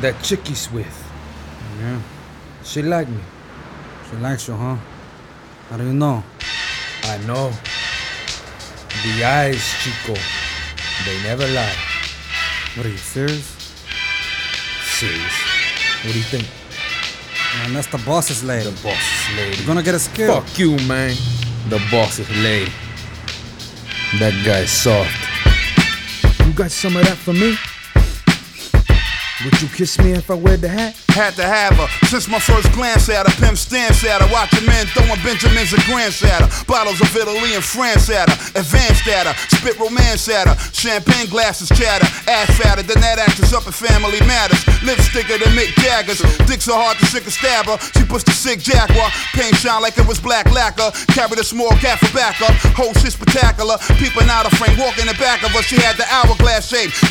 that chick he's with. Yeah, She like me. she likes you, huh? How do you know? I know. The eyes, Chico. They never lie. What are you, serious? Serious. What do you think? Man, that's the boss's lady. The boss's lady. You're gonna get a skill. Fuck you, man. The boss's lady. That guy's soft. You got some of that for me? Would you kiss me if I wear the hat? Had to have her. Since my first glance at her, pimp stance at her. Watching men throwing Benjamins and grants at her. Bottles of Italy and France at her. Advanced at her. Spit romance at her. Champagne glasses chatter. Ass fatter than that actress up in Family Matters. Lipsticker than Mick Jagger's. Dick so hard to sick a stabber. She pushed the sick Jaguar. Paint shine like it was black lacquer. Carried a small cat for backup. Whole shit spectacular. Peeping out of frame. Walking the back of her. She had the hourglass shape.